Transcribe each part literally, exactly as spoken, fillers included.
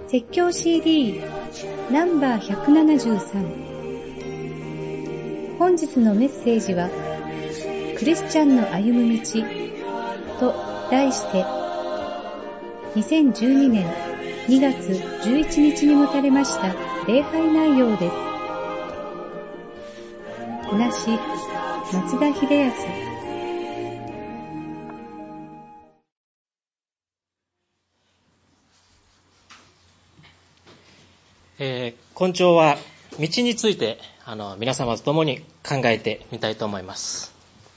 説教 シーディー ナンバーひゃくななじゅうさん。本日のメッセージはクリスチャンの歩む道と題してにせんじゅうにねんにがつじゅういちにちに持たれました礼拝内容です。おなし松田秀康。 えー、今朝は道についてあの皆様と共に考えてみたいと思います。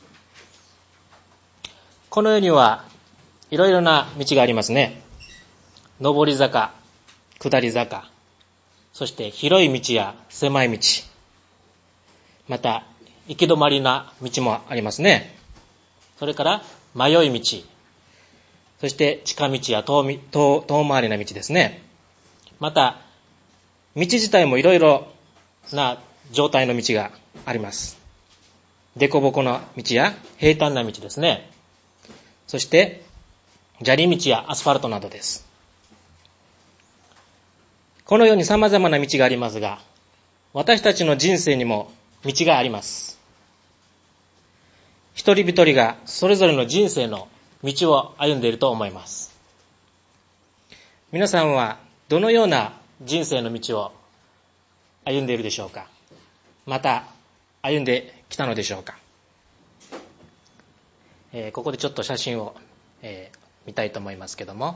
この世にはいろいろな道がありますね。上り坂、下り坂、そして広い道や狭い道、また行き止まりな道もありますね。それから迷い道、そして近道や 遠, 遠, 遠回りな道ですね。また道自体もいろいろな状態の道があります。凸凹の道や平坦な道ですね。そして砂利道やアスファルトなどです。このように様々な道がありますが、私たちの人生にも道があります。一人一人がそれぞれの人生の道を歩んでいると思います。皆さんはどのような人生の道を歩んでいるでしょうか。また歩んできたのでしょうか。えー、ここでちょっと写真を、えー、見たいと思いますけども、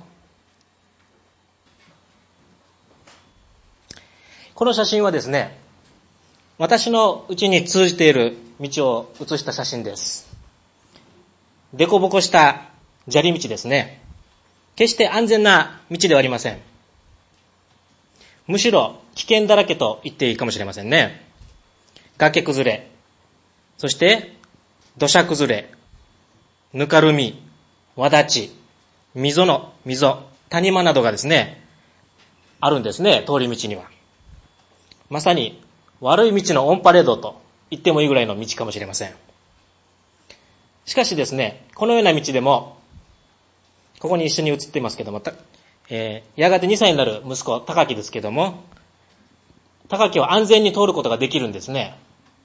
この写真はですね、私のうちに通じている道を写した写真です。凸凹した砂利道ですね。決して安全な道ではありません。むしろ危険だらけと言っていいかもしれませんね。崖崩れ、そして土砂崩れ、ぬかるみ、わだち、溝の溝、谷間などがですね、あるんですね、通り道には。まさに悪い道のオンパレードと言ってもいいぐらいの道かもしれません。しかしですね、このような道でも、ここに一緒に写っていますけども、えー、やがてにさいになる息子、高木ですけども、高木は安全に通ることができるんですね。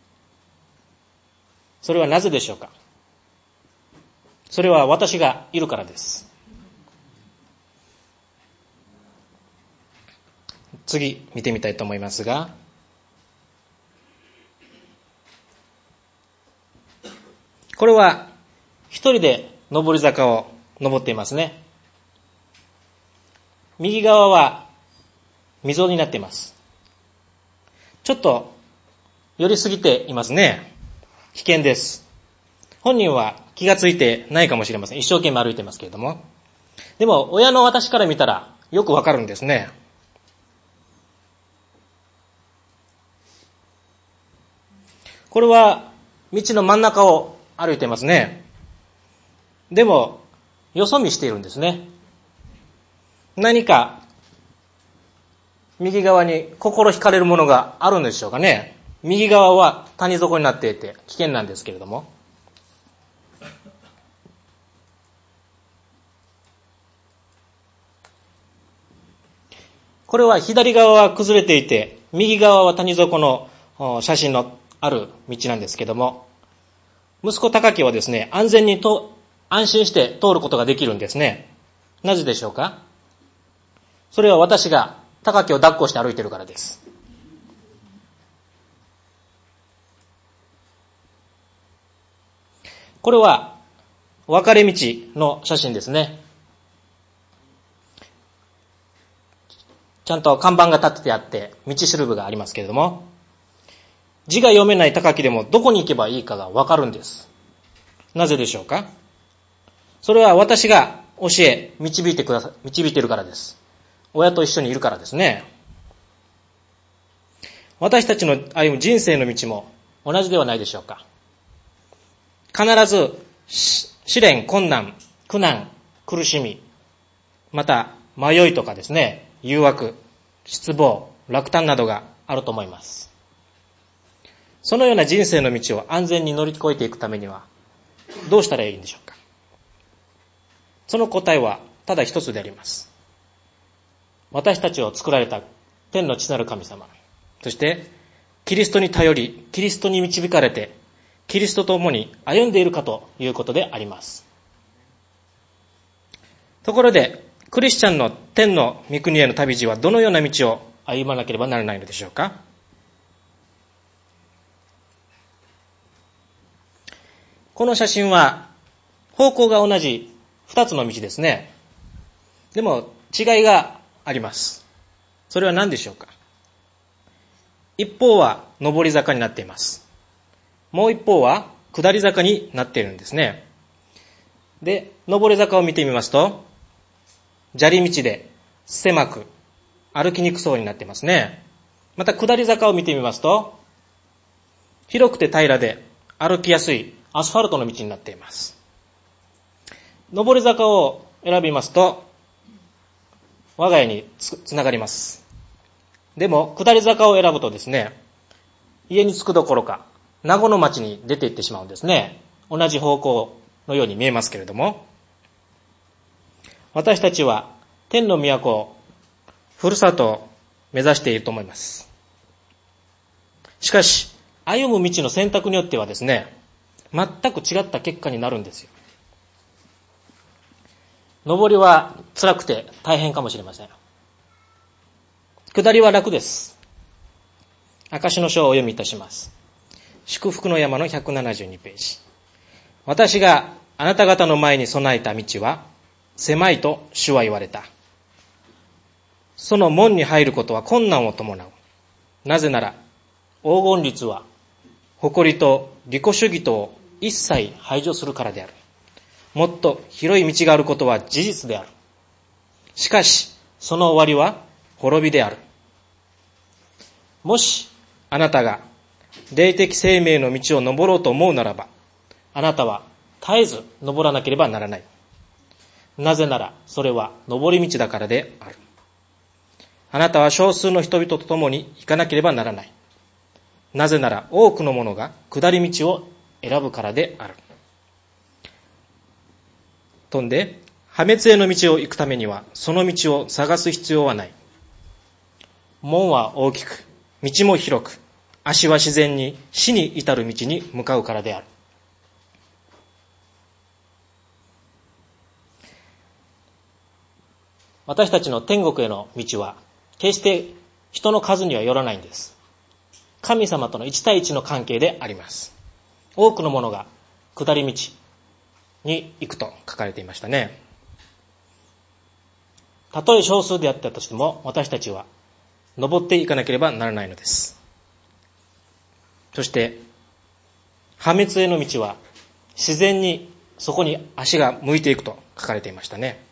それはなぜでしょうか。それは私がいるからです。次見てみたいと思いますが、これは一人で上り坂を登っていますね。右側は溝になっています。ちょっと寄りすぎていますね。危険です。本人は気がついてないかもしれません。一生懸命歩いてますけれども。でも親の私から見たらよくわかるんですね。これは道の真ん中を歩いてますね。でもよそ見しているんですね。何か右側に心惹かれるものがあるんでしょうかね。右側は谷底になっていて危険なんですけれども、これは左側は崩れていて右側は谷底の写真のある道なんですけども、息子高木はですね、安全にと安心して通ることができるんですね。なぜでしょうか。それは私が高木を抱っこして歩いているからです。これは分かれ道の写真ですね。ちゃんと看板が立ててあって道しるべがありますけれども、字が読めない高木でもどこに行けばいいかが分かるんです。なぜでしょうか。それは私が教え導いてくださ導いているからです。親と一緒にいるからですね。私たちの歩む人生の道も同じではないでしょうか。必ず試練、困難、苦難、苦しみ、また迷いとかですね、誘惑、失望、落胆などがあると思います。そのような人生の道を安全に乗り越えていくためにはどうしたらいいんでしょうか。その答えはただ一つであります。 私たちを作られた天の父なる神様、そしてキリストに頼り、キリストに導かれて、キリストと共に歩んでいるかということであります。ところで、クリスチャンの天の御国への旅路はどのような道を歩まなければならないのでしょうか。この写真は方向が同じ二つの道ですね。でも違いがあります。それは何でしょうか。一方は上り坂になっています。もう一方は下り坂になっているんですね。で、上り坂を見てみますと、砂利道で狭く歩きにくそうになっていますね。また下り坂を見てみますと、広くて平らで歩きやすいアスファルトの道になっています。上り坂を選びますと、我が家に つ, つながります。でも下り坂を選ぶとですね、家に着くどころか名護の町に出て行ってしまうんですね。同じ方向のように見えますけれども、私たちは天の都をふるさとを目指していると思います。しかし歩む道の選択によってはですね、全く違った結果になるんですよ。上りは辛くて大変かもしれません。下りは楽です。証の書をお読みいたします。祝福の山のひゃくななじゅうにページ。私があなた方の前に備えた道は狭いと主は言われた。その門に入ることは困難を伴う。なぜなら黄金律は誇りと利己主義とを一切排除するからである。もっと広い道があることは事実である。しかしその終わりは滅びである。もしあなたが霊的生命の道を登ろうと思うならば、あなたは絶えず登らなければならない。なぜならそれは登り道だからである。あなたは少数の人々と共に行かなければならない。なぜなら多くの者が下り道を選ぶからである。飛んで、破滅への道を行くためにはその道を探す必要はない。門は大きく、道も広く、足は自然に死に至る道に向かうからである。私たちの天国への道は決して人の数にはよらないんです。神様との一対一の関係であります。多くの者が下り道に行くと書かれていましたね。たとえ少数であったとしても、私たちは登っていかなければならないのです。そして破滅への道は自然にそこに足が向いていくと書かれていましたね。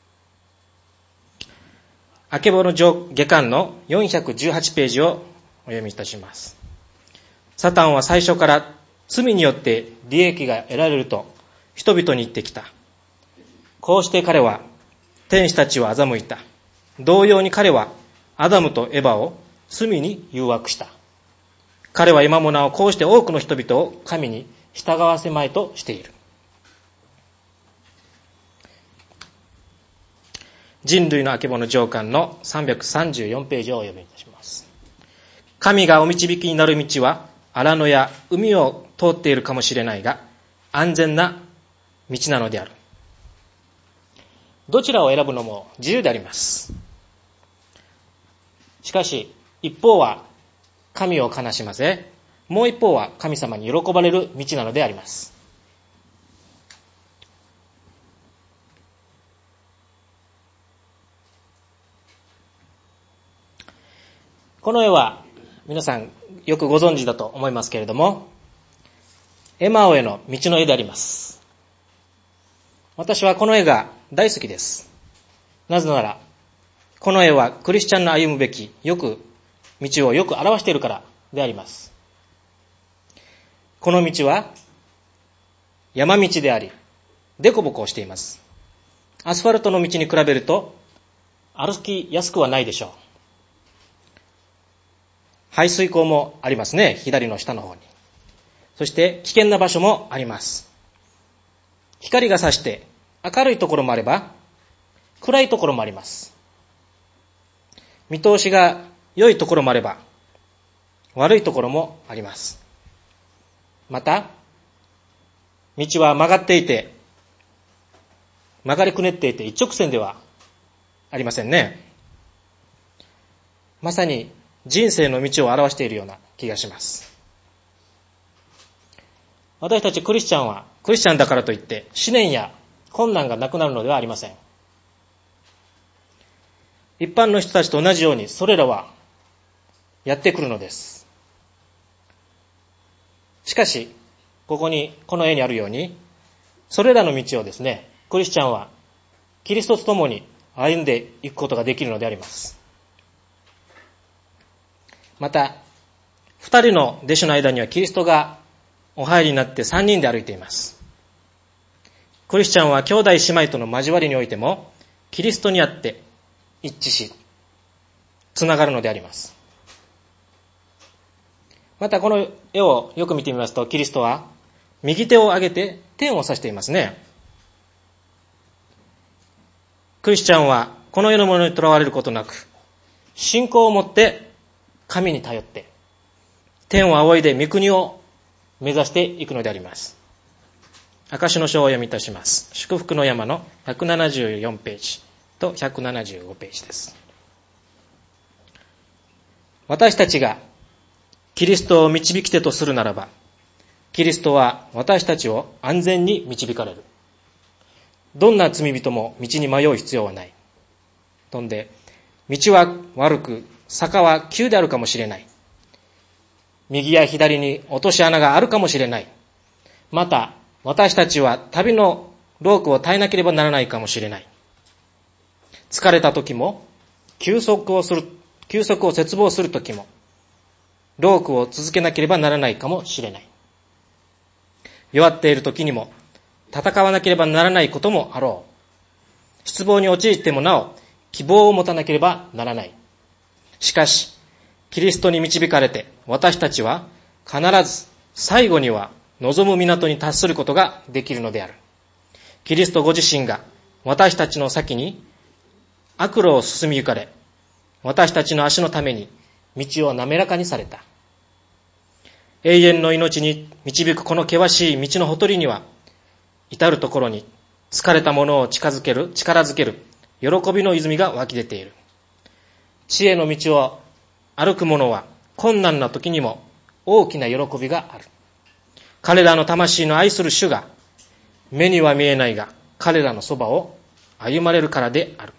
あけぼの下巻のよんひゃくじゅうはちページをお読みいたします。サタンは最初から罪によって利益が得られると人々に言ってきた。こうして彼は天使たちを欺いた。同様に彼はアダムとエバを罪に誘惑した。彼は今もなおこうして多くの人々を神に従わせまいとしている。人類のあけぼの上巻のさんびゃくさんじゅうよんページをお読みいたします。神がお導きになる道は荒野や海を通っているかもしれないが、安全な道なのである。どちらを選ぶのも自由であります。しかし一方は神を悲しませ、もう一方は神様に喜ばれる道なのであります。この絵は皆さんよくご存知だと思いますけれども、エマオへの道の絵であります。私はこの絵が大好きです。なぜならこの絵はクリスチャンの歩むべきよく道をよく表しているからであります。この道は山道であり、デコボコしています。アスファルトの道に比べると歩きやすくはないでしょう。排水溝もありますね、左の下の方に。そして危険な場所もあります。光が差して明るいところもあれば暗いところもあります。 見通しが良いところもあれば、悪いところもあります。また、道は曲がっていて、曲がりくねっていて一直線ではありませんね。まさに人生の道を表しているような気がします。私たちクリスチャンは、クリスチャンだからといって試練や困難がなくなるのではありません。一般の人たちと同じようにそれらはやってくるのです。しかし、ここに、この絵にあるように、それらの道をですね、クリスチャンはキリストと共に歩んでいくことができるのであります。また、二人の弟子の間にはキリストがお入りになって三人で歩いています。クリスチャンは兄弟姉妹との交わりにおいても、キリストにあって一致し、つながるのであります。またこの絵をよく見てみますと、キリストは右手を上げて天を指していますね。クリスチャンはこの世のものにとらわれることなく、信仰を持って神に頼って、天を仰いで御国を目指していくのであります。証の書をお読みいたします。祝福の山のひゃくななじゅうよんページとひゃくななじゅうごページです。私たちがキリストを導き手とするならば、キリストは私たちを安全に導かれる。どんな罪人も道に迷う必要はない。とんで、道は悪く、坂は急であるかもしれない。右や左に落とし穴があるかもしれない。また、私たちは旅のロープを耐えなければならないかもしれない。疲れた時も、休息をする、休息を切望する時も、ロークを続けなければならないかもしれない。弱っている時にも戦わなければならないこともあろう。失望に陥ってもなお希望を持たなければならない。しかし、キリストに導かれて私たちは必ず最後には望む港に達することができるのである。キリストご自身が私たちの先に悪路を進み行かれ、私たちの足のために道を滑らかにされた。永遠の命に導くこの険しい道のほとりには、至るところに疲れた者を近づける、力づける、喜びの泉が湧き出ている。知恵の道を歩く者は困難な時にも大きな喜びがある。彼らの魂の愛する主が、目には見えないが彼らのそばを歩まれるからである。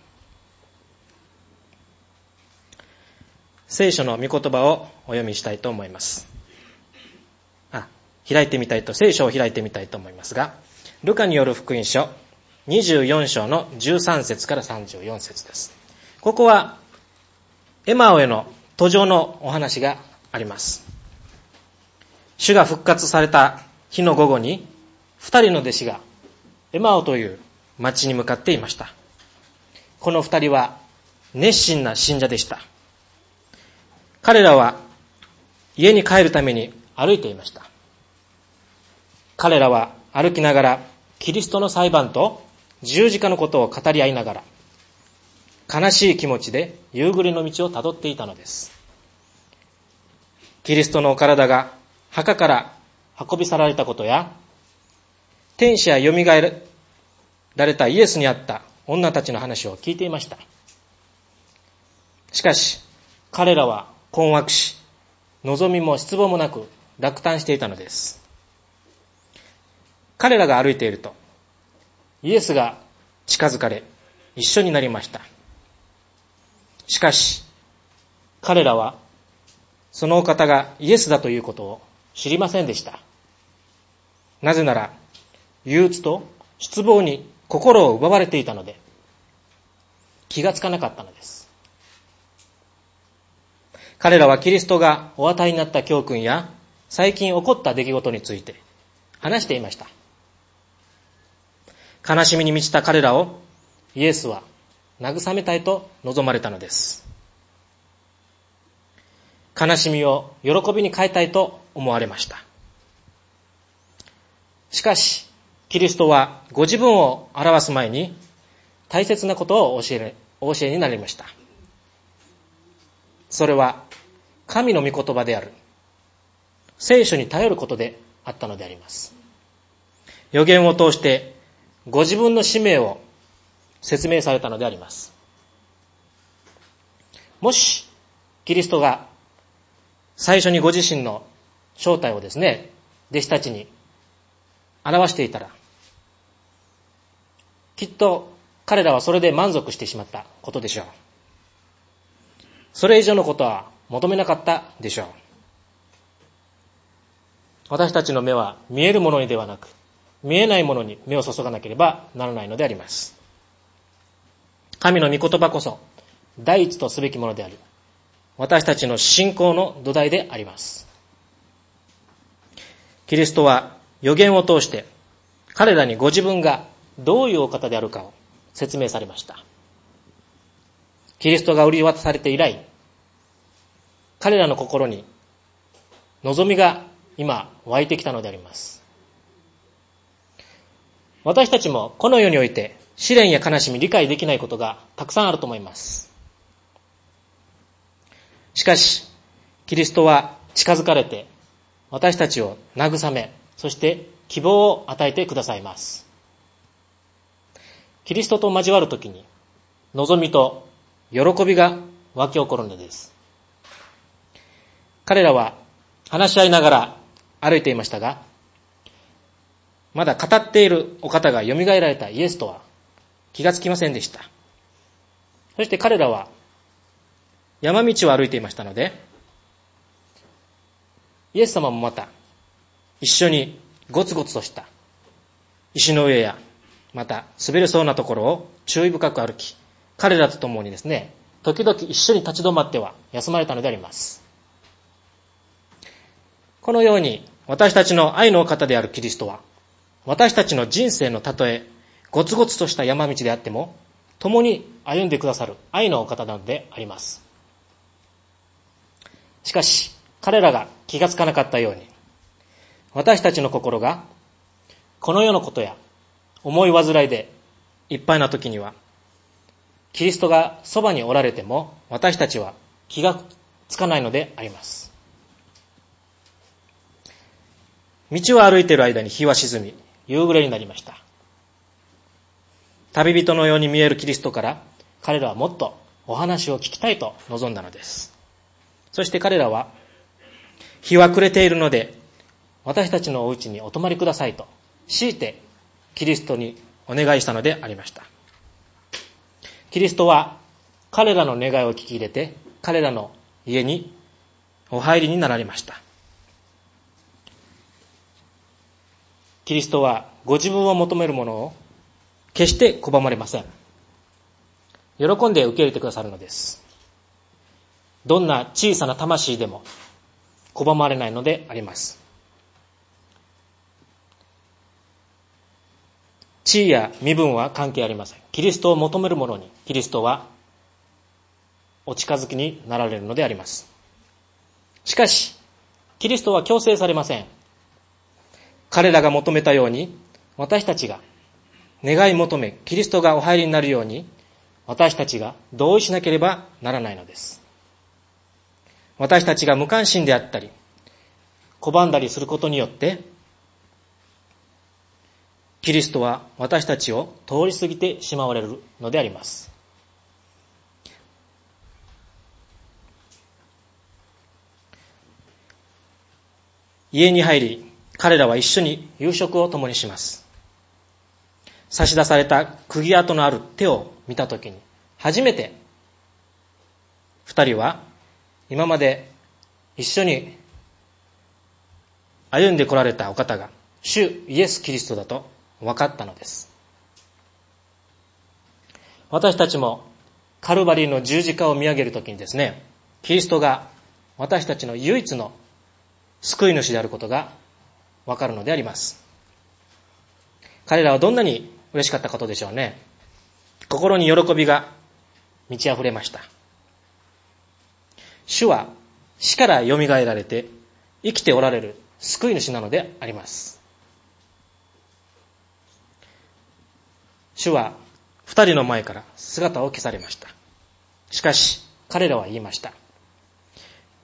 聖書の御言葉をお読みしたいと思います。あ、開いてみたいと、聖書を開いてみたいと思いますが、ルカによる福音書にじゅうよん章のじゅうさん節からさんじゅうよん節です。ここはエマオへの途上のお話があります。主が復活された日の午後に、二人の弟子がエマオという町に向かっていました。この二人は熱心な信者でした。彼らは家に帰るために歩いていました。彼らは歩きながらキリストの裁判と十字架のことを語り合いながら、悲しい気持ちで夕暮れの道をたどっていたのです。キリストのお体が墓から運び去られたことや、天使や蘇られたイエスに会った女たちの話を聞いていました。しかし彼らは困惑し、望みも失望もなく落胆していたのです。彼らが歩いていると、イエスが近づかれ、一緒になりました。しかし、彼らは、そのお方がイエスだということを知りませんでした。なぜなら、憂鬱と失望に心を奪われていたので、気がつかなかったのです。彼らはキリストがお与えになった教訓や最近起こった出来事について話していました。悲しみに満ちた彼らをイエスは慰めたいと望まれたのです。悲しみを喜びに変えたいと思われました。しかし、キリストはご自分を表す前に大切なことをお教え、お教えになりました。 それは神の御言葉である聖書に頼ることであったのであります。預言を通してご自分の使命を説明されたのであります。もしキリストが最初にご自身の正体をですね、弟子たちに表していたら、きっと彼らはそれで満足してしまったことでしょう。それ以上のことは求めなかったでしょう。私たちの目は見えるものにではなく、見えないものに目を注がなければならないのであります。神の御言葉こそ第一とすべきものであり、私たちの信仰の土台であります。キリストは預言を通して彼らにご自分がどういうお方であるかを説明されました。キリストが売り渡されて以来、彼らの心に望みが今湧いてきたのであります。私たちもこの世において試練や悲しみ、理解できないことがたくさんあると思います。しかし、キリストは近づかれて私たちを慰め、そして希望を与えてくださいます。キリストと交わるときに望みと喜びが湧き起こるのです。彼らは話し合いながら歩いていましたが、まだ語っているお方が蘇られたイエスとは気がつきませんでした。そして彼らは山道を歩いていましたので、イエス様もまた一緒にゴツゴツとした石の上やまた滑れそうなところを注意深く歩き、彼らと共にですね、時々一緒に立ち止まっては休まれたのであります。このように私たちの愛のお方であるキリストは、私たちの人生のたとえゴツゴツとした山道であっても共に歩んでくださる愛のお方なのであります。しかし彼らが気がつかなかったように、私たちの心がこの世のことや思い煩いでいっぱいな時には、キリストがそばにおられても私たちは気がつかないのであります。道を歩いている間に日は沈み、夕暮れになりました。旅人のように見えるキリストから彼らはもっとお話を聞きたいと望んだのです。そして彼らは、日は暮れているので私たちのお家にお泊まりくださいと強いてキリストにお願いしたのでありました。キリストは彼らの願いを聞き入れて彼らの家にお入りになられました。キリストはご自分を求めるものを決して拒まれません。喜んで受け入れてくださるのです。どんな小さな魂でも拒まれないのであります。地位や身分は関係ありません。キリストを求める者にキリストはお近づきになられるのであります。しかしキリストは強制されません。彼らが求めたように私たちが願い求め、キリストがお入りになるように私たちが同意しなければならないのです。私たちが無関心であったり拒んだりすることによってキリストは私たちを通り過ぎてしまわれるのであります。家に入り彼らは一緒に夕食を共にします。差し出された釘跡のある手を見たときに初めて二人は今まで一緒に歩んでこられたお方が主イエス・キリストだと分かったのです。私たちもカルバリーの十字架を見上げるときにですね、キリストが私たちの唯一の救い主であることが分かるのであります。彼らはどんなに嬉しかったことでしょうね。心に喜びが満ち溢れました。主は死からよみがえられて生きておられる救い主なのであります。主は二人の前から姿を消されました。しかし彼らは言いました。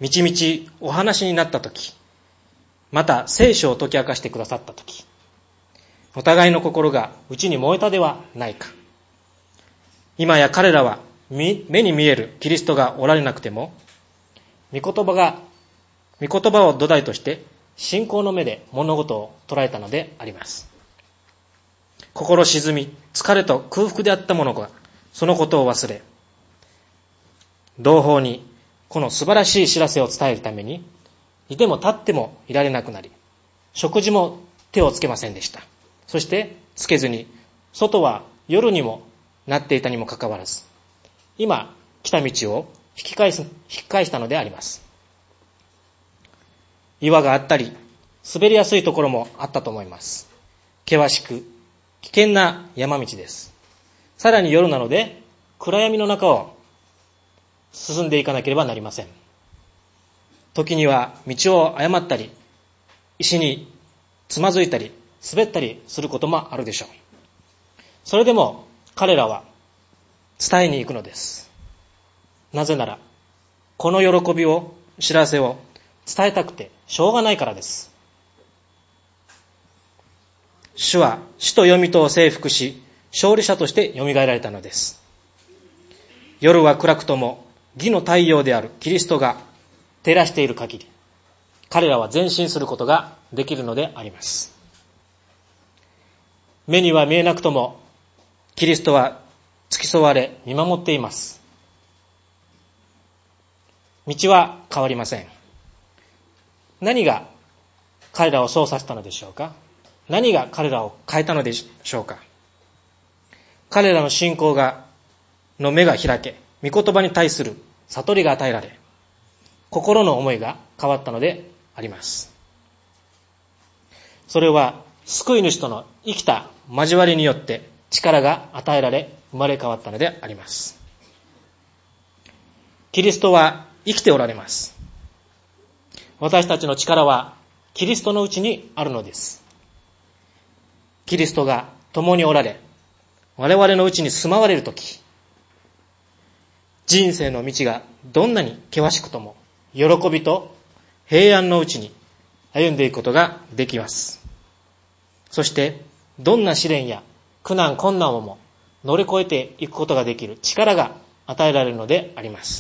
みちみちお話になったとき、また聖書を解き明かしてくださったとき、お互いの心が内に燃えたではないか。今や彼らは目に見えるキリストがおられなくても、御言葉が、御言葉を土台として信仰の目で物事を捉えたのであります。心沈み、疲れと空腹であった者がそのことを忘れ、同胞にこの素晴らしい知らせを伝えるために、いても立ってもいられなくなり、食事も手をつけませんでした。そしてつけずに、外は夜にもなっていたにもかかわらず、今来た道を引き返す、引き返したのであります。岩があったり、滑りやすいところもあったと思います。険しく、危険な山道です。さらに夜なので、暗闇の中を進んでいかなければなりません。時には道を誤ったり、石につまずいたり、滑ったりすることもあるでしょう。それでも彼らは伝えに行くのです。なぜなら、この喜びを、知らせを伝えたくてしょうがないからです。主は死と読みとを征服し、勝利者として蘇られたのです。夜は暗くとも義の太陽であるキリストが照らしている限り、彼らは前進することができるのであります。目には見えなくとも、キリストは付き添われ見守っています。道は変わりません。何が彼らをそうさせたのでしょうか。何が彼らを変えたのでしょうか。彼らの信仰がの目が開け、御言葉に対する悟りが与えられ、心の思いが変わったのであります。それは救い主との生きた交わりによって力が与えられ、生まれ変わったのであります。キリストは生きておられます。私たちの力はキリストのうちにあるのです。キリストが共におられ、我々のうちに住まわれるとき、人生の道がどんなに険しくとも、喜びと平安のうちに歩んでいくことができます。そして、どんな試練や苦難困難をも乗り越えていくことができる力が与えられるのであります。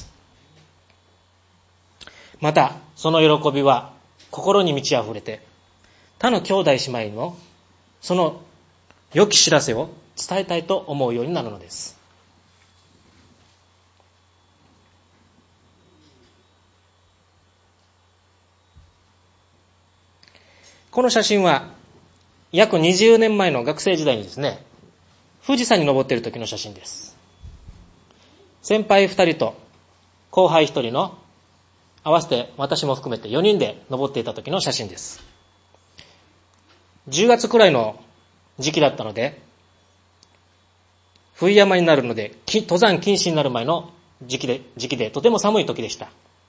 また、その喜びは心に満ち溢れて、他の兄弟姉妹にもその良き知らせを伝えたいと思うようになるのです。この写真は約にじゅうねんまえの学生時代にですね、富士山に登っている時の写真です。先輩ふたりと後輩ひとりの合わせて私も含めてよにんで登っていた時の写真です。じゅうがつくらいの時期だったので、冬山になるので登山禁止になる前の時期で、時期でとても寒い時でした。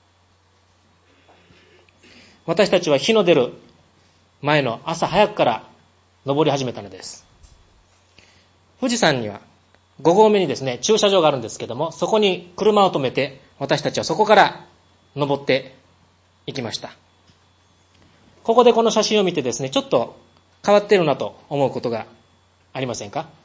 私たちは日の出る前の朝早くから登り始めたのです。富士山にはご合目にですね、駐車場があるんですけども、そこに車を止めて私たちはそこから登っていきました。ここでこの写真を見てですね、ちょっと変わっているなと思うことがありませんか？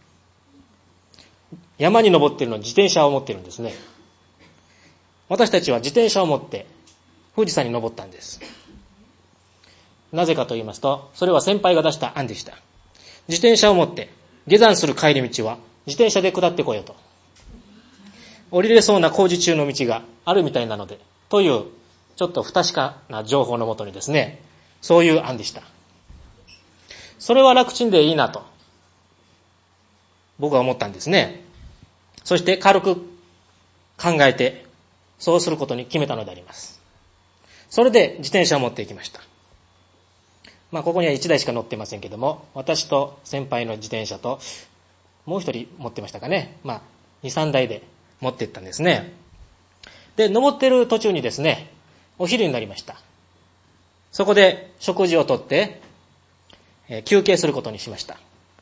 山に登っているのに自転車を持っているんですね。私たちは自転車を持って富士山に登ったんです。なぜかと言いますと、それは先輩が出した案でした。自転車を持って下山する帰り道は自転車で下ってこようと。降りれそうな工事中の道があるみたいなので、というちょっと不確かな情報のもとにですね、そういう案でした。それは楽ちんでいいなと僕は思ったんですね。そして軽く考えてそうすることに決めたのであります。それで自転車を持っていきました。まあここにはいちだいしか乗ってませんけども、私と先輩の自転車ともう一人持ってましたかね。まあに、さんだいで持っていったんですね。で、登っている途中にですね、お昼になりました。そこで食事をとって、えー、休憩することにしました。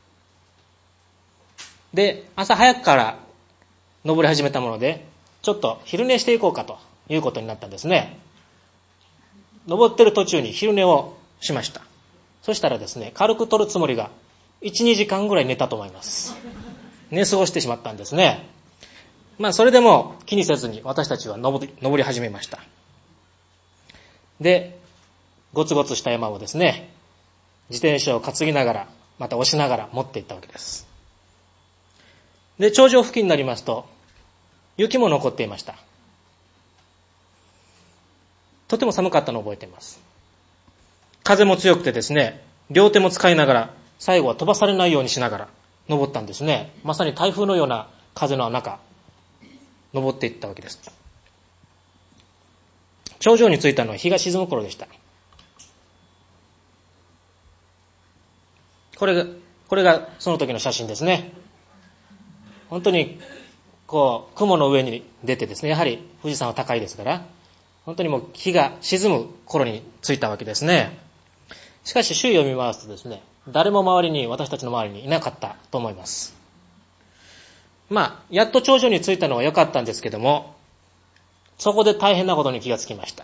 で、朝早くから登り始めたもので、ちょっと昼寝していこうかということになったんですね。 登ってる途中に昼寝をしました。そしたらですね、軽く取るつもりがいち、にじかんぐらい寝たと思います。寝過ごしてしまったんですね。まあそれでも気にせずに私たちは登り、登り始めました。で、ゴツゴツした山をですね、自転車を担ぎながら、また押しながら持っていったわけです。で、頂上付近になりますと、雪も残っていました。とても寒かったのを覚えています。風も強くてですね、両手も使いながら、最後は飛ばされないようにしながら登ったんですね。まさに台風のような風の中、登っていったわけです。頂上に着いたのは日が沈む頃でした。これが、これがその時の写真ですね。本当に、こう、雲の上に出てですね、やはり富士山は高いですから、本当にもう日が沈む頃に着いたわけですね。しかし周囲を見ますとですね、誰も周りに、私たちの周りにいなかったと思います。まあ、やっと頂上に着いたのは良かったんですけども、そこで大変なことに気がつきました。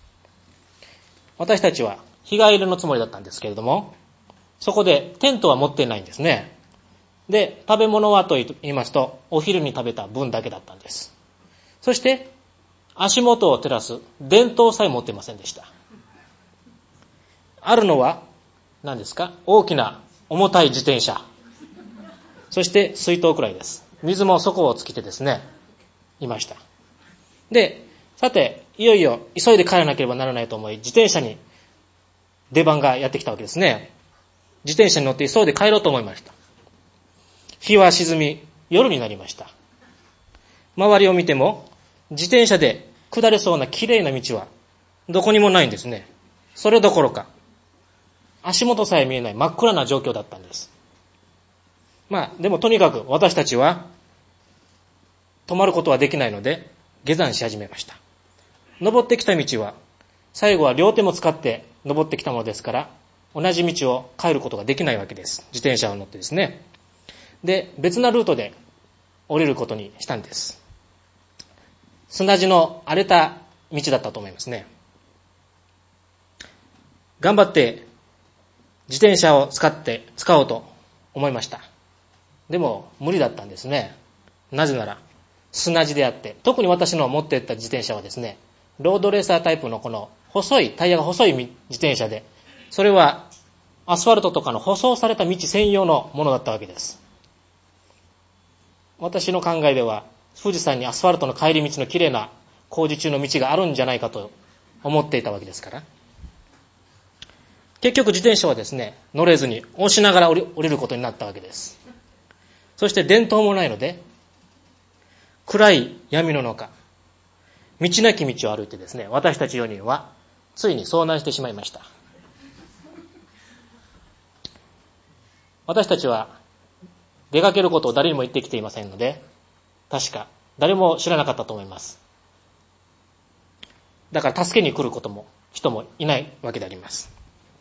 私たちは日帰りのつもりだったんですけれども、そこでテントは持っていないんですね。で、食べ物はと言いますと、お昼に食べた分だけだったんです。そして、足元を照らす電灯さえ持っていませんでした。あるのは、何ですか？大きな重たい自転車。そして水筒くらいです。水も底を尽きてですね、いました。で、さて、いよいよ急いで帰らなければならないと思い、自転車に出番がやってきたわけですね。自転車に乗って急いで帰ろうと思いました。日は沈み、夜になりました。周りを見ても、自転車で下れそうな綺麗な道はどこにもないんですね。それどころか、足元さえ見えない真っ暗な状況だったんです。まあ、でもとにかく私たちは止まることはできないので下山し始めました。登ってきた道は、最後は両手も使って登ってきたものですから、同じ道を帰ることができないわけです。自転車を乗ってですね。で、別なルートで降りることにしたんです。砂地の荒れた道だったと思いますね。頑張って自転車を使って使おうと思いました。でも無理だったんですね。なぜなら砂地であって、特に私の持っていった自転車はですね、ロードレーサータイプのこの細い、タイヤが細い自転車で、それはアスファルトとかの舗装された道専用のものだったわけです。私の考えでは、富士山にアスファルトの帰り道の綺麗な工事中の道があるんじゃないかと思っていたわけですから。結局自転車はですね、乗れずに押しながら降り、降りることになったわけです。そして電灯もないので、暗い闇の中、道なき道を歩いてですね、私たちよにんはついに遭難してしまいました。私たちは出かけることを誰にも言ってきていませんので、確か誰も知らなかったと思います。だから助けに来ることも人もいないわけであります。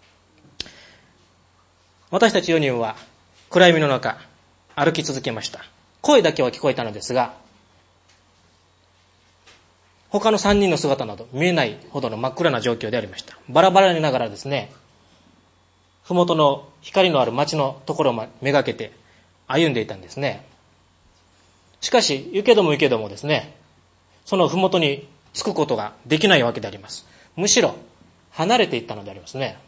私たちよにんは暗闇の中歩き続けました。声だけは聞こえたのですが、他のさんにんの姿など見えないほどの真っ暗な状況でありました。バラバラにながらですね、ふもとの光のある町のところをめがけて歩んでいたんですね。しかし行けども行けどもですね、そのふもとに着くことができないわけであります。むしろ離れていったのでありますね。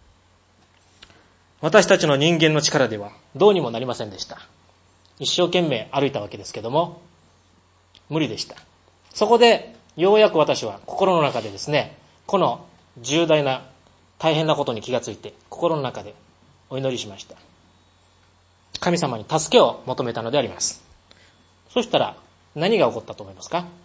私たちの人間の力ではどうにもなりませんでした。一生懸命歩いたわけですけども無理でした。そこでようやく私は心の中でですね、この重大な大変なことに気がついて心の中でお祈りしました。神様に助けを求めたのであります。そしたら何が起こったと思いますか？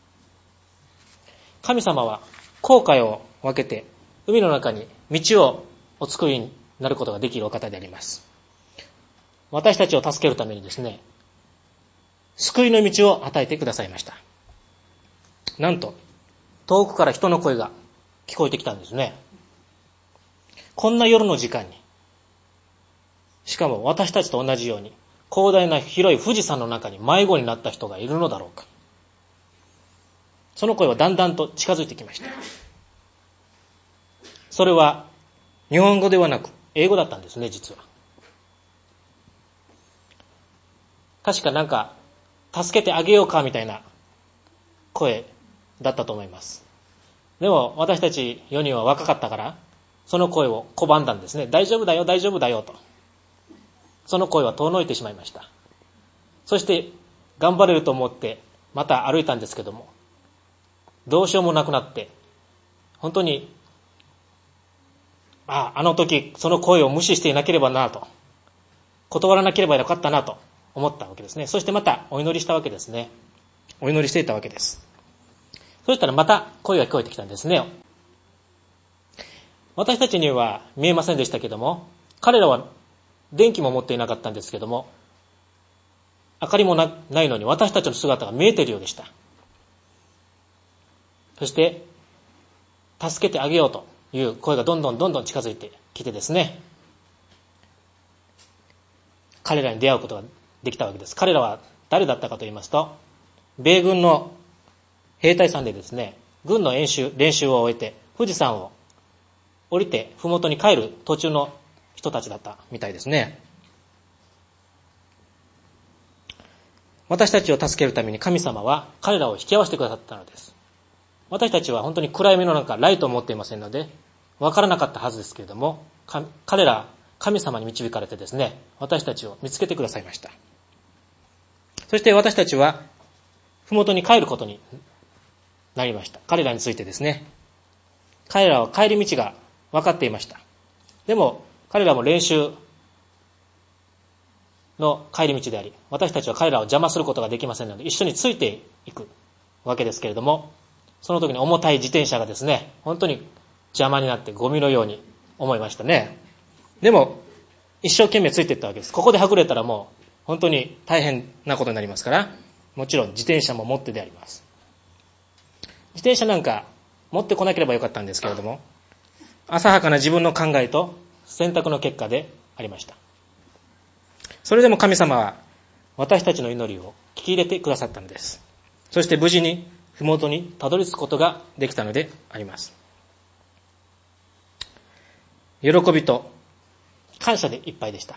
神様は航海を分けて海の中に道をお作りになることができるお方であります。私たちを助けるためにですね、救いの道を与えてくださいました。なんと遠くから人の声が聞こえてきたんですね。こんな夜の時間に、しかも私たちと同じように広大な広い富士山の中に迷子になった人がいるのだろうか。その声はだんだんと近づいてきました。 それは日本語ではなく英語だったんですね、実は。確かなんか、助けてあげようかみたいな声だったと思います。でも私たちよにんは若かったから、その声を拒んだんですね。大丈夫だよ、大丈夫だよと。その声は遠のいてしまいました。そして頑張れると思ってまた歩いたんですけども、どうしようもなくなって、本当に、ああ、あの時その声を無視していなければなと、断らなければよかったなと思ったわけですね。そしてまたお祈りしたわけですね。お祈りしていたわけです。そしたらまた声が聞こえてきたんですね。私たちには見えませんでしたけども、彼らは電気も持っていなかったんですけども、明かりも な, ないのに私たちの姿が見えているようでした。そして助けてあげようという声がどんどんどんどん近づいてきてですね、彼らに出会うことができたわけです。彼らは誰だったかと言いますと、米軍の兵隊さんでですね、軍の演習練習を終えて富士山を降りて麓に帰る途中の人たちだったみたいですね。私たちを助けるために神様は彼らを引き合わせてくださったのです。私たちは本当に暗闇の中、ライトを持っていませんので分からなかったはずですけれども、彼ら神様に導かれてですね、私たちを見つけてくださいました。そして私たちは麓に帰ることになりました。彼らについてですね、彼らは帰り道が分かっていました。でも彼らも練習の帰り道であり、私たちは彼らを邪魔することができませんので一緒についていくわけですけれども、その時に重たい自転車がですね、本当に邪魔になってゴミのように思いましたね。でも一生懸命ついていったわけです。ここではぐれたらもう本当に大変なことになりますから、もちろん自転車も持ってであります。自転車なんか持ってこなければよかったんですけれども、浅はかな自分の考えと選択の結果でありました。それでも神様は私たちの祈りを聞き入れてくださったのです。そして無事に麓にたどり着くことができたのであります。喜びと感謝でいっぱいでした。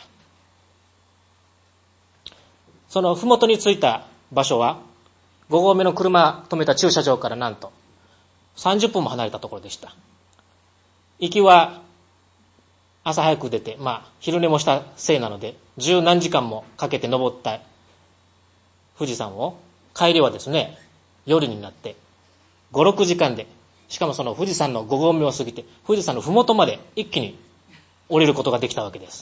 その麓に着いた場所はご合目の車止めた駐車場からなんとさんじゅっぷんも離れたところでした。行きは朝早く出て、まあ昼寝もしたせいなので十何時間もかけて登った富士山を、帰りはですね夜になってご、ろくじかんで、しかもその富士山のご合目を過ぎて富士山のふもとまで一気に降りることができたわけです。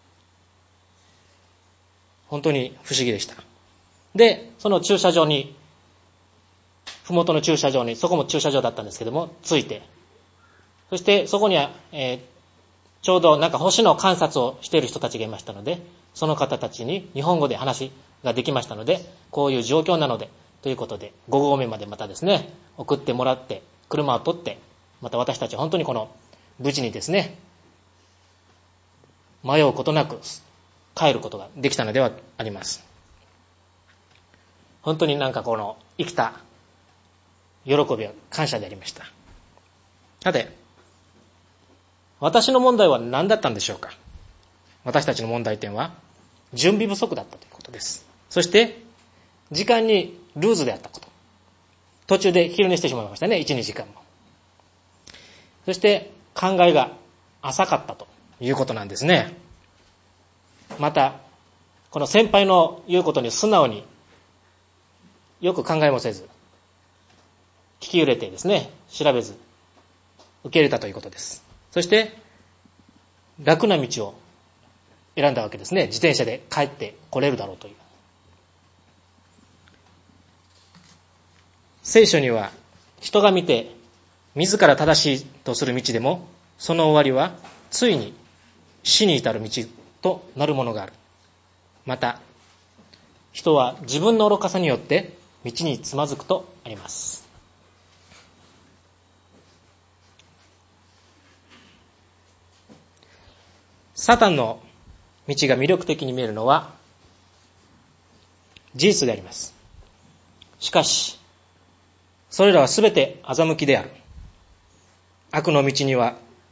本当に不思議でした。で、その駐車場に、ふもとの駐車場に、そこも駐車場だったんですけども、着いて、そしてそこには、えー、ちょうどなんか星の観察をしている人たちがいましたので、その方たちに日本語で話ができましたので、こういう状況なのでということでご合目までまたですね送ってもらって、車を取って、また私たちは本当にこの無事にですね迷うことなく帰ることができたのではあります。本当になんかこの生きた喜びは感謝でありました。さて、私の問題は何だったんでしょうか。私たちの問題点は準備不足だったということです。そして時間にルーズであったこと、途中で昼寝してしまいましたね、いち、にじかんも。そして考えが浅かったということなんですね。またこの先輩の言うことに素直によく考えもせず、聞き入れてですね調べず受け入れたということです。そして楽な道を選んだわけですね。自転車で帰って来れるだろうという。聖書には人が見て自ら正しいとする道でもその終わりはついに死に至る道となるものがある。また人は自分の愚かさによって道につまずくとあります。サタンの道が魅力的に見えるのは事実であります。しかしそれらはすべて欺きである。悪の道には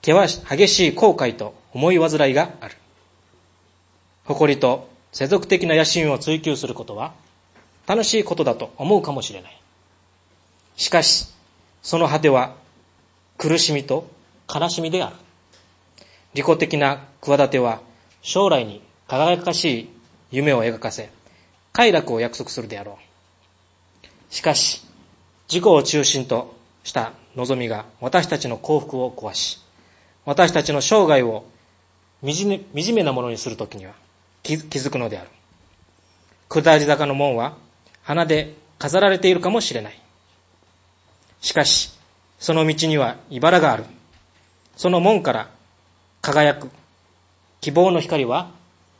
激しい後悔と思い煩いがある。誇りと世俗的な野心を追求することは楽しいことだと思うかもしれない。しかし、その果ては苦しみと悲しみである。利己的な企ては将来に輝かしい夢を描かせ、快楽を約束するであろう。しかし、自己を中心とした望みが私たちの幸福を壊し、私たちの生涯を惨め、惨めなものにするときには気づくのである。下り坂の門は花で飾られているかもしれない。しかし、その道には茨がある。その門から輝く希望の光は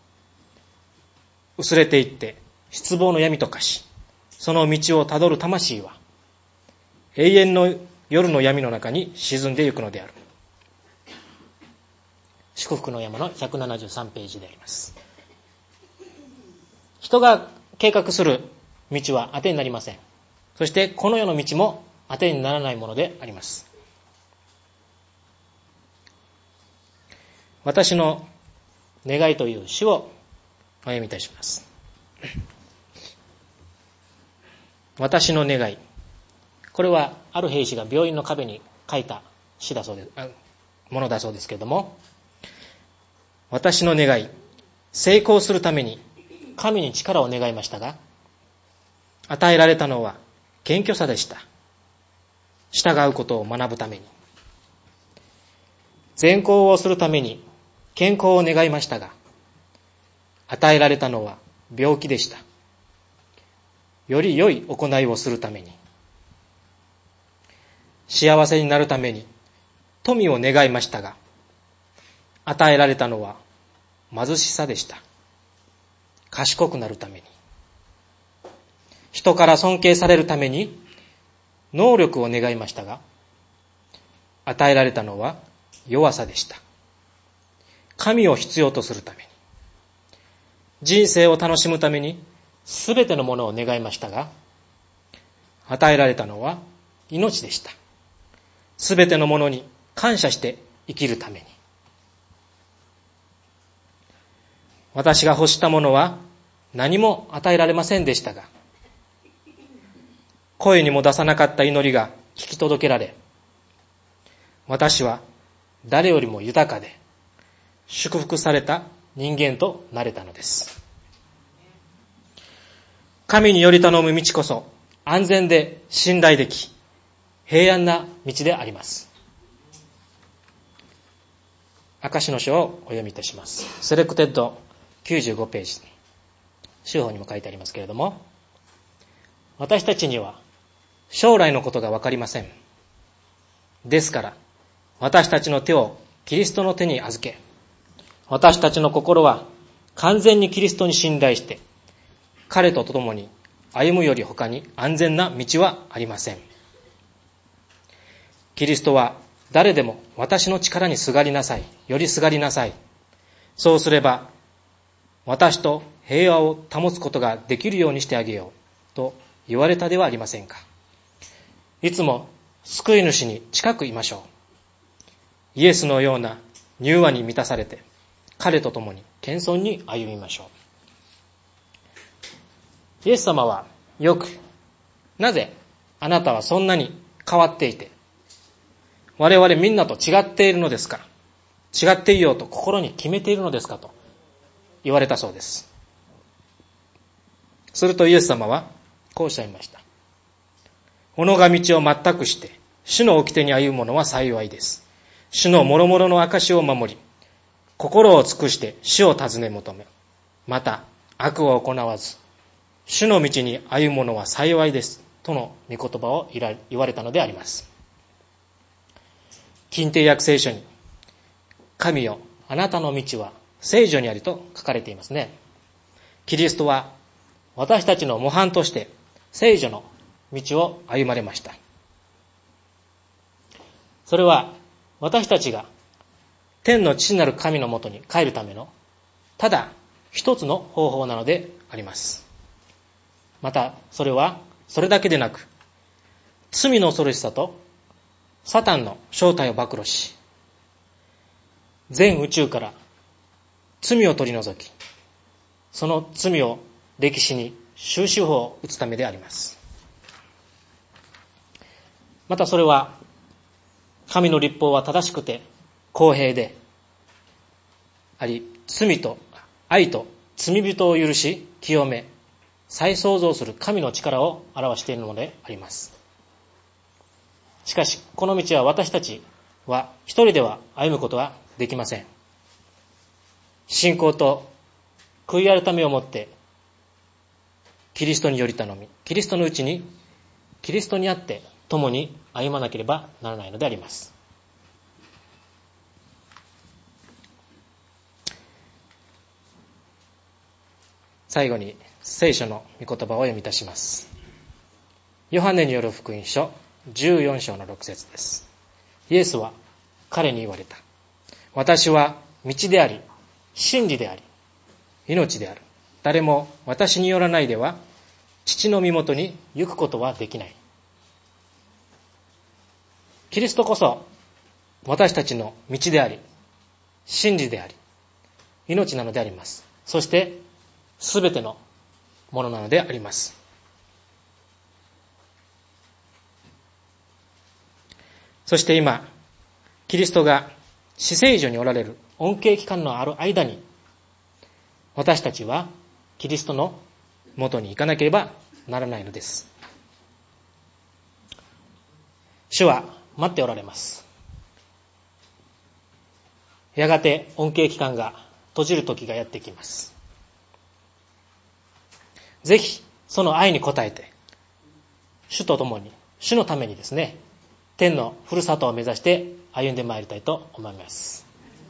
薄れていって失望の闇と化し、その道をたどる魂は永遠の夜の闇の中に沈んでいくのである。祝福の山のひゃくななじゅうさんページであります。人が計画する道は当てになりません。そしてこの世の道も当てにならないものであります。私の願いという詩をお読みいたします。私の願い。これはある兵士が病院の壁に書いた詩だそうです、ものだそうですけれども、私の願い、成功するために神に力を願いましたが、与えられたのは謙虚さでした。従うことを学ぶために。善行をするために健康を願いましたが、与えられたのは病気でした。より良い行いをするために。幸せになるために富を願いましたが、与えられたのは貧しさでした。賢くなるために。人から尊敬されるために能力を願いましたが、与えられたのは弱さでした。神を必要とするために。人生を楽しむためにすべてのものを願いましたが、与えられたのは命でした。すべてのものに感謝して生きるために。私が欲したものは何も与えられませんでしたが、声にも出さなかった祈りが聞き届けられ、私は誰よりも豊かで祝福された人間となれたのです。神により頼む道こそ安全で信頼でき、平安な道であります。証の書をお読みいたします。セレクテッドきゅうじゅうごページ。週報にも書いてありますけれども、私たちには将来のことがわかりません。ですから、私たちの手をキリストの手に預け、私たちの心は完全にキリストに信頼して、彼と共に歩むより他に安全な道はありません。キリストは誰でも私の力にすがりなさい、よりすがりなさい。そうすれば、私と平和を保つことができるようにしてあげようと言われたではありませんか。いつも救い主に近くいましょう。イエスのような柔和に満たされて、彼と共に謙遜に歩みましょう。イエス様はよく、なぜあなたはそんなに変わっていて、我々みんなと違っているのですか、違っていようと心に決めているのですかと言われたそうです。するとイエス様はこうおっしゃいました。己が道を全くして主の掟に歩む者は幸いです。主の諸々の証を守り、心を尽くして主を尋ね求め、また悪を行わず主の道に歩む者は幸いですとの御言葉を言われたのであります。近帝訳聖書に、神よ、あなたの道は聖女にありと書かれていますね。キリストは私たちの模範として聖女の道を歩まれました。それは私たちが天の父なる神のもとに帰るためのただ一つの方法なのであります。またそれはそれだけでなく、罪の恐ろしさとサタンの正体を暴露し、 全宇宙から罪を取り除き、その罪を歴史に終止符を打つためであります。またそれは、神の律法は正しくて公平であり、罪と愛と罪人を許し、清め、再創造する神の力を表しているのであります。しかし、この道は私たちは一人では歩むことはできません。信仰と悔い改めをもって、キリストにより頼み、キリストのうちに、キリストにあって共に歩まなければならないのであります。最後に聖書の御言葉を読みいたします。ヨハネによる福音書じゅうよん章のろく節です。イエスは彼に言われた。私は道であり、真理であり、命である。誰も私によらないでは、父の身元に行くことはできない。キリストこそ私たちの道であり、真理であり、命なのであります。そしてすべてのものなのであります。そして今、キリストが至聖所におられる恩恵期間のある間に、私たちはキリストの元に行かなければならないのです。主は待っておられます。やがて恩恵期間が閉じる時がやってきます。ぜひその愛に応えて、主と共に、主のためにですね、天のふるさとを目指して歩んでまいりたいと思います。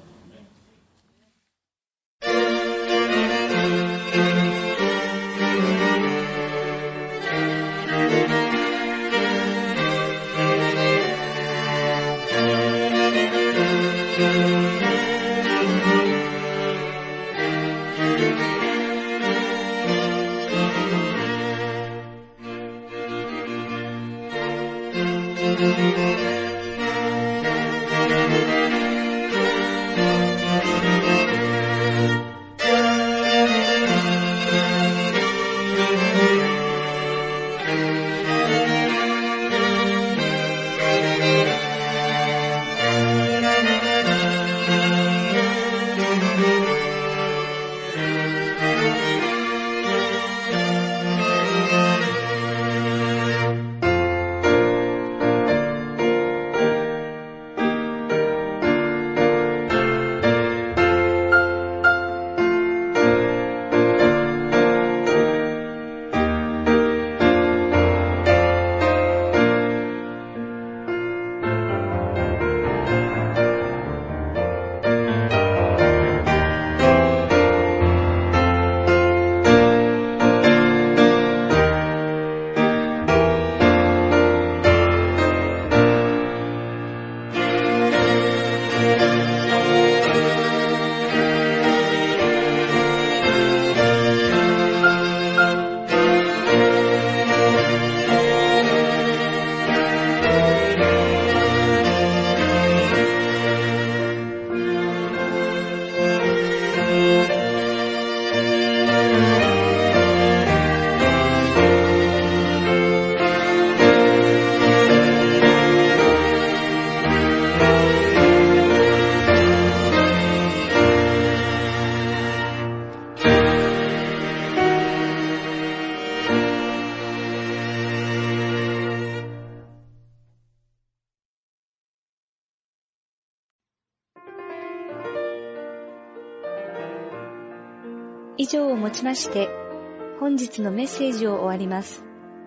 以上をもちまして、本日のメッセージを終わります。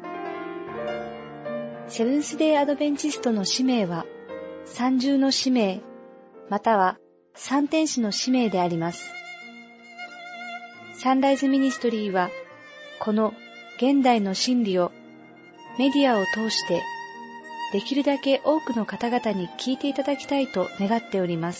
セブンスデーアドベンチストの使命は、三重の使命、または三天使の使命であります。サンライズミニストリーは、この現代の真理をメディアを通して、できるだけ多くの方々に聞いていただきたいと願っております。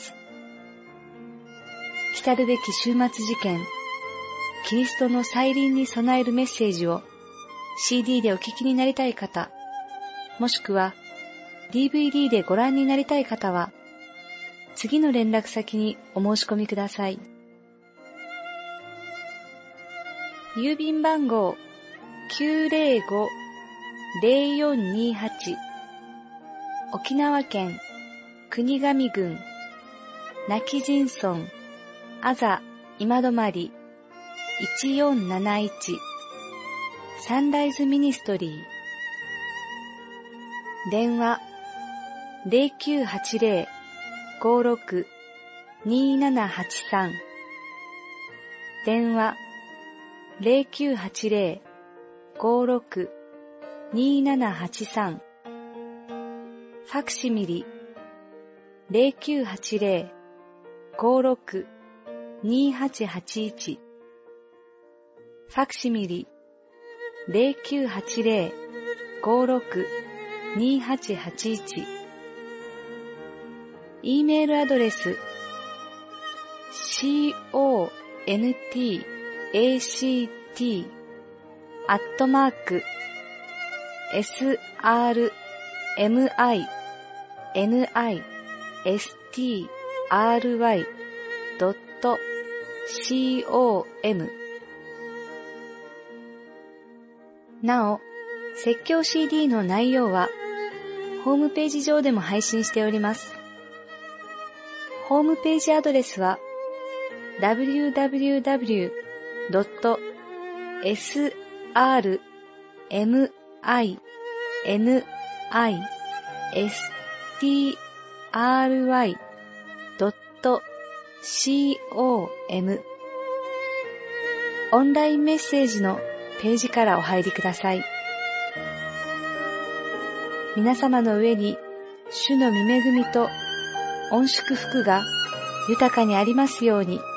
来るべき終末事件、キリストの再臨に備えるメッセージを シーディー でお聞きになりたい方、もしくは ディーブイディー でご覧になりたい方は、 次の連絡先にお申し込みください。郵便番号 きゅうぜろごーぜろよんにはち 沖縄県国頭郡今帰仁村あざ今泊いちよんなないちサンライズミニストリー。電話 ゼロきゅうはちゼロ ごろく にーななはちさん 電話 ゼロきゅうはちゼロ ごろく にーななはちさん ファクシミリ ゼロきゅうはちゼロ ごろく にーはちはちいち ファクシミリ ゼロきゅうはちゼロ ごろく にーはちはちいち E メールアドレス コンタクト アットマーク エスアールエムアイエヌアイエスティーアールワイ ドット コム なお、説教 シーディー の内容はホームページ上でも配信しております。ホームページアドレスは ダブリューダブリューダブリュー ドット エスアールエムアイエヌアイエスティーアールワイ ドット コム オンラインメッセージのページからお入りください。皆様の上に主の御恵みと御祝福が豊かにありますように。